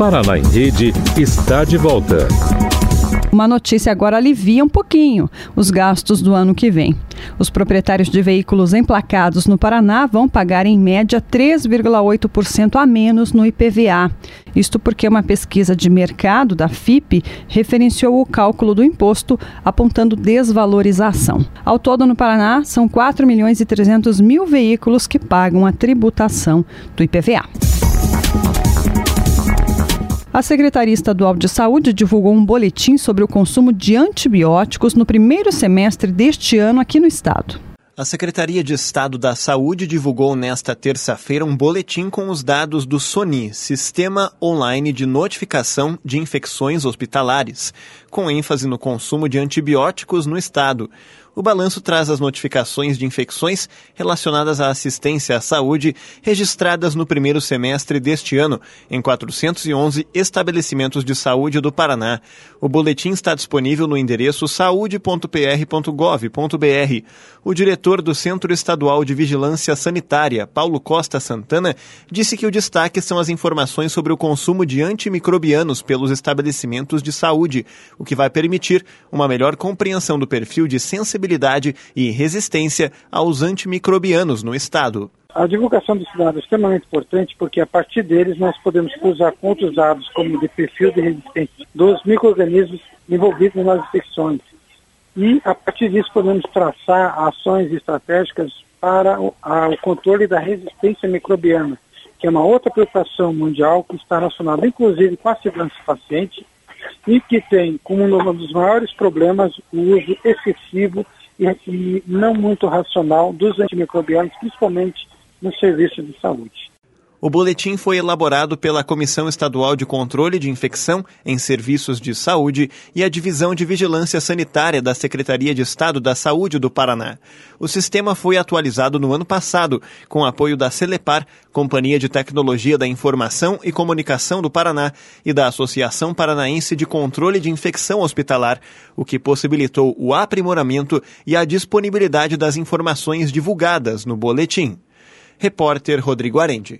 Paraná em Rede está de volta. Uma notícia agora alivia um pouquinho os gastos do ano que vem. Os proprietários de veículos emplacados no Paraná vão pagar em média 3,8% a menos no IPVA. Isto porque uma pesquisa de mercado da FIPE referenciou o cálculo do imposto, apontando desvalorização. Ao todo, no Paraná, são 4.300.000 veículos que pagam a tributação do IPVA. A Secretaria Estadual de Saúde divulgou um boletim sobre o consumo de antibióticos no primeiro semestre deste ano aqui no estado. A Secretaria de Estado da Saúde divulgou nesta terça-feira um boletim com os dados do SONI, Sistema Online de Notificação de Infecções Hospitalares, com ênfase no consumo de antibióticos no estado. O balanço traz as notificações de infecções relacionadas à assistência à saúde registradas no primeiro semestre deste ano em 411 estabelecimentos de saúde do Paraná. O boletim está disponível no endereço saude.pr.gov.br. O diretor do Centro Estadual de Vigilância Sanitária, Paulo Costa Santana, disse que o destaque são as informações sobre o consumo de antimicrobianos pelos estabelecimentos de saúde, o que vai permitir uma melhor compreensão do perfil de sensibilidade e resistência aos antimicrobianos no estado. A divulgação desses dados é extremamente importante porque a partir deles nós podemos cruzar com outros dados como de perfil de resistência dos micro-organismos envolvidos nas infecções. E a partir disso podemos traçar ações estratégicas para o controle da resistência microbiana, que é uma outra preocupação mundial que está relacionada inclusive com a segurança do paciente e que tem como um dos maiores problemas o uso excessivo e não muito racional dos antimicrobianos, principalmente no serviço de saúde. O boletim foi elaborado pela Comissão Estadual de Controle de Infecção em Serviços de Saúde e a Divisão de Vigilância Sanitária da Secretaria de Estado da Saúde do Paraná. O sistema foi atualizado no ano passado, com apoio da Celepar, Companhia de Tecnologia da Informação e Comunicação do Paraná, e da Associação Paranaense de Controle de Infecção Hospitalar, o que possibilitou o aprimoramento e a disponibilidade das informações divulgadas no boletim. Repórter Rodrigo Arendi.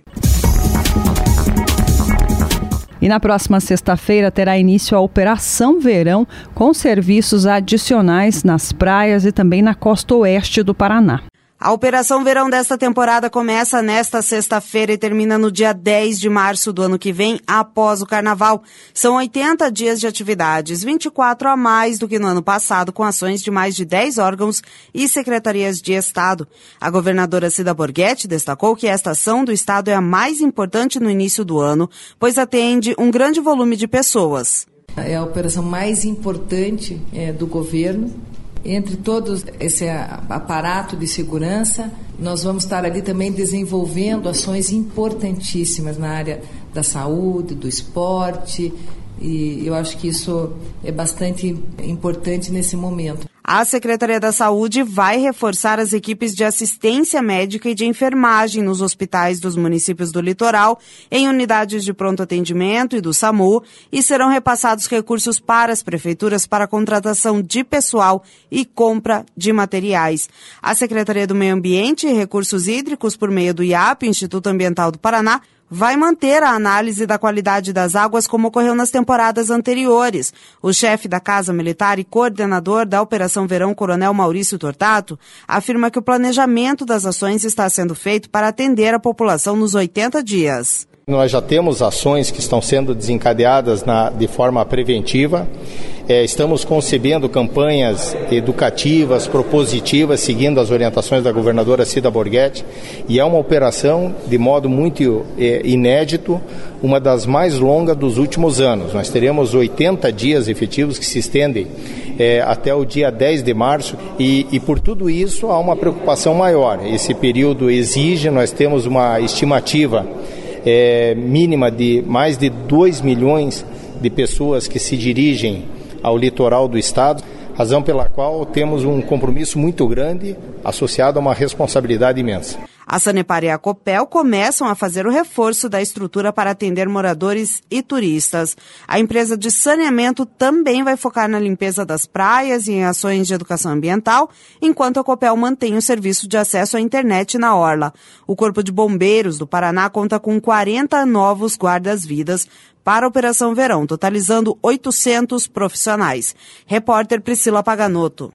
E na próxima sexta-feira terá início a Operação Verão, com serviços adicionais nas praias e também na costa oeste do Paraná. A Operação Verão desta temporada começa nesta sexta-feira e termina no dia 10 de março do ano que vem, após o Carnaval. São 80 dias de atividades, 24 a mais do que no ano passado, com ações de mais de 10 órgãos e secretarias de Estado. A governadora Cida Borghetti destacou que esta ação do Estado é a mais importante no início do ano, pois atende um grande volume de pessoas. É a operação mais importante do governo. Entre todos esse aparato de segurança, nós vamos estar ali também desenvolvendo ações importantíssimas na área da saúde, do esporte, e eu acho que isso é bastante importante nesse momento. A Secretaria da Saúde vai reforçar as equipes de assistência médica e de enfermagem nos hospitais dos municípios do litoral, em unidades de pronto atendimento e do SAMU, e serão repassados recursos para as prefeituras para a contratação de pessoal e compra de materiais. A Secretaria do Meio Ambiente e Recursos Hídricos, por meio do IAP, Instituto Ambiental do Paraná, vai manter a análise da qualidade das águas como ocorreu nas temporadas anteriores. O chefe da Casa Militar e coordenador da Operação Verão, Coronel Maurício Tortato, afirma que o planejamento das ações está sendo feito para atender a população nos 80 dias. Nós já temos ações que estão sendo desencadeadas de forma preventiva. Estamos concebendo campanhas educativas, propositivas, seguindo as orientações da governadora Cida Borghetti. E é uma operação de modo muito inédito, uma das mais longas dos últimos anos. Nós teremos 80 dias efetivos que se estendem até o dia 10 de março e por tudo isso há uma preocupação maior. Esse período exige, nós temos uma estimativa mínima de mais de 2 milhões de pessoas que se dirigem ao litoral do estado, razão pela qual temos um compromisso muito grande associado a uma responsabilidade imensa. A Sanepar e a Copel começam a fazer o reforço da estrutura para atender moradores e turistas. A empresa de saneamento também vai focar na limpeza das praias e em ações de educação ambiental, enquanto a Copel mantém o serviço de acesso à internet na orla. O Corpo de Bombeiros do Paraná conta com 40 novos guardas-vidas para a Operação Verão, totalizando 800 profissionais. Repórter Priscila Paganotto.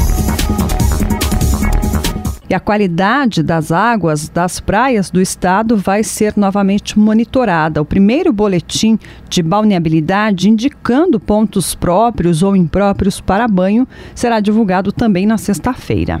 E a qualidade das águas das praias do estado vai ser novamente monitorada. O primeiro boletim de balneabilidade indicando pontos próprios ou impróprios para banho será divulgado também na sexta-feira.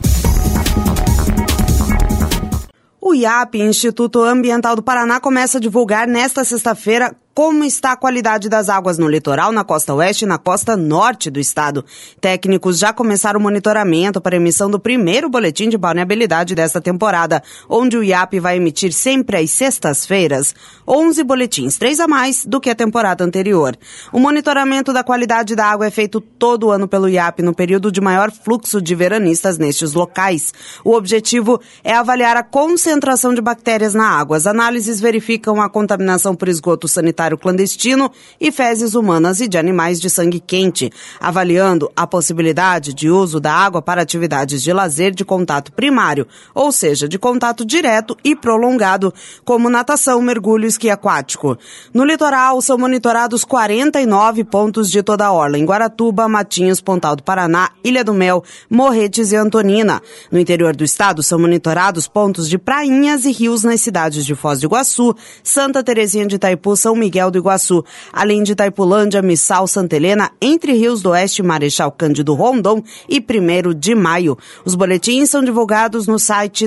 O IAP, Instituto Ambiental do Paraná, começa a divulgar nesta sexta-feira como está a qualidade das águas no litoral, na costa oeste e na costa norte do estado. Técnicos já começaram o monitoramento para a emissão do primeiro boletim de balneabilidade desta temporada, onde o IAP vai emitir sempre às sextas-feiras 11 boletins, 3 a mais do que a temporada anterior. O monitoramento da qualidade da água é feito todo ano pelo IAP no período de maior fluxo de veranistas nestes locais. O objetivo é avaliar a concentração de bactérias na água. As análises verificam a contaminação por esgoto sanitário clandestino e fezes humanas e de animais de sangue quente, avaliando a possibilidade de uso da água para atividades de lazer de contato primário, ou seja, de contato direto e prolongado, como natação, mergulho e esqui aquático. No litoral, são monitorados 49 pontos de toda a orla, em Guaratuba, Matinhos, Pontal do Paraná, Ilha do Mel, Morretes e Antonina. No interior do estado, são monitorados pontos de prainhas e rios nas cidades de Foz do Iguaçu, Santa Terezinha de Itaipu, São Miguel do Iguaçu, além de Itaipulândia, Missal, Santa Helena, Entre Rios do Oeste, Marechal Cândido Rondon e 1º de Maio. Os boletins são divulgados no site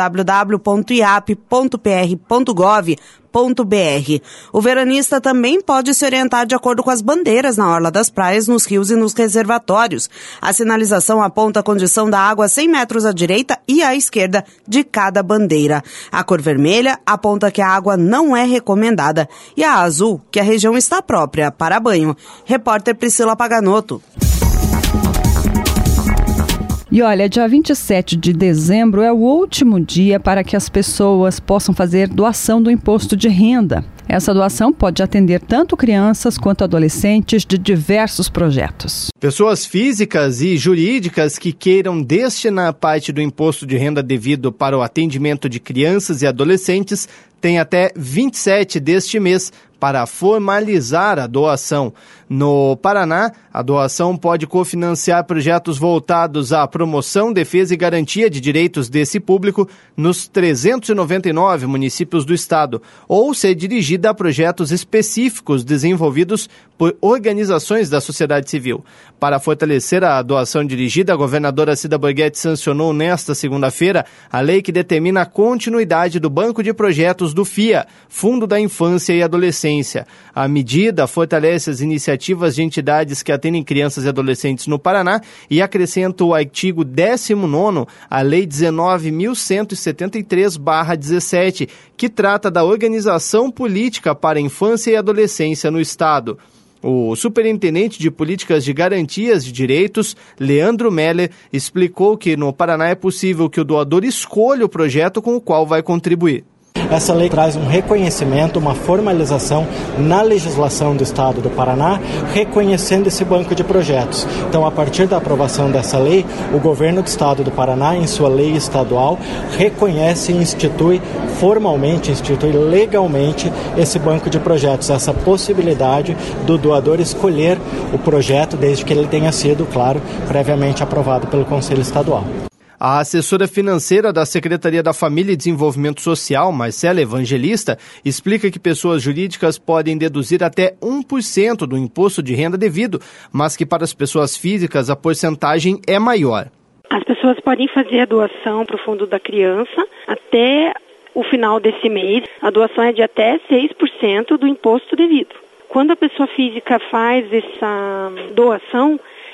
www.iap.pr.gov.br. O veranista também pode se orientar de acordo com as bandeiras na orla das praias, nos rios e nos reservatórios. A sinalização aponta a condição da água a 100 metros à direita e à esquerda de cada bandeira. A cor vermelha aponta que a água não é recomendada e a azul que a região está própria para banho. Repórter Priscila Paganotto. E olha, dia 27 de dezembro é o último dia para que as pessoas possam fazer doação do imposto de renda. Essa doação pode atender tanto crianças quanto adolescentes de diversos projetos. Pessoas físicas e jurídicas que queiram destinar parte do imposto de renda devido para o atendimento de crianças e adolescentes têm até 27 deste mês para formalizar a doação. No Paraná, a doação pode cofinanciar projetos voltados à promoção, defesa e garantia de direitos desse público nos 399 municípios do estado, ou ser dirigida a projetos específicos desenvolvidos por organizações da sociedade civil. Para fortalecer a doação dirigida, a governadora Cida Borghetti sancionou nesta segunda-feira a lei que determina a continuidade do Banco de Projetos do FIA, Fundo da Infância e Adolescência. A medida fortalece as iniciativas de entidades que atendem crianças e adolescentes no Paraná e acrescenta o artigo 19º à Lei 19.173/17, que trata da organização política para a infância e adolescência no estado. O superintendente de políticas de garantias de direitos, Leandro Meller, explicou que no Paraná é possível que o doador escolha o projeto com o qual vai contribuir. Essa lei traz um reconhecimento, uma formalização na legislação do Estado do Paraná, reconhecendo esse banco de projetos. Então, a partir da aprovação dessa lei, o governo do Estado do Paraná, em sua lei estadual, reconhece e institui legalmente esse banco de projetos, essa possibilidade do doador escolher o projeto, desde que ele tenha sido, claro, previamente aprovado pelo Conselho Estadual. A assessora financeira da Secretaria da Família e Desenvolvimento Social, Marcela Evangelista, explica que pessoas jurídicas podem deduzir até 1% do imposto de renda devido, mas que para as pessoas físicas a porcentagem é maior. As pessoas podem fazer a doação para o Fundo da Criança até o final desse mês. A doação é de até 6% do imposto devido. Quando a pessoa física faz essa doação,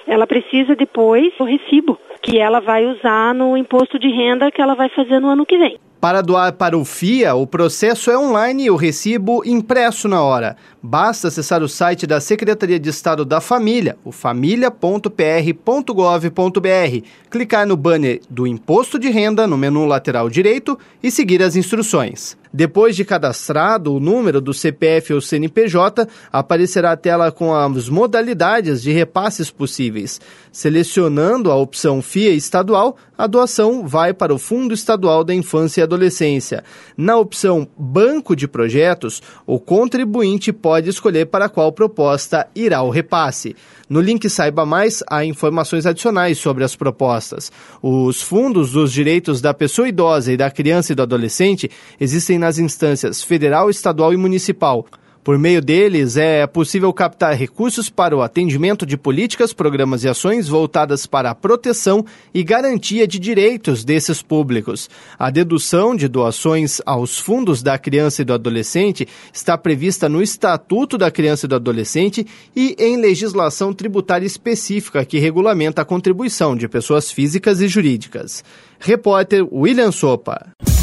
ela precisa depois do recibo, que ela vai usar no imposto de renda que ela vai fazer no ano que vem. Para doar para o FIA, o processo é online e o recibo impresso na hora. Basta acessar o site da Secretaria de Estado da Família, o família.pr.gov.br, clicar no banner do Imposto de Renda no menu lateral direito e seguir as instruções. Depois de cadastrado o número do CPF ou CNPJ, aparecerá a tela com as modalidades de repasses possíveis. Selecionando a opção FIA estadual, a doação vai para o Fundo Estadual da Infância e Adolescência. Na opção Banco de Projetos, o contribuinte pode escolher para qual proposta irá o repasse. No link Saiba Mais, há informações adicionais sobre as propostas. Os fundos dos direitos da pessoa idosa e da criança e do adolescente existem nas instâncias federal, estadual e municipal. Por meio deles, é possível captar recursos para o atendimento de políticas, programas e ações voltadas para a proteção e garantia de direitos desses públicos. A dedução de doações aos fundos da criança e do adolescente está prevista no Estatuto da Criança e do Adolescente e em legislação tributária específica que regulamenta a contribuição de pessoas físicas e jurídicas. Repórter William Sopa.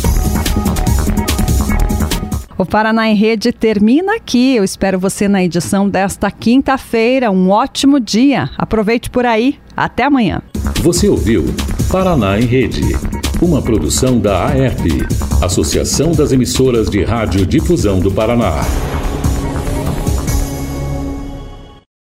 O Paraná em Rede termina aqui. Eu espero você na edição desta quinta-feira. Um ótimo dia. Aproveite por aí. Até amanhã. Você ouviu Paraná em Rede, uma produção da AERP, Associação das Emissoras de Rádio Difusão do Paraná.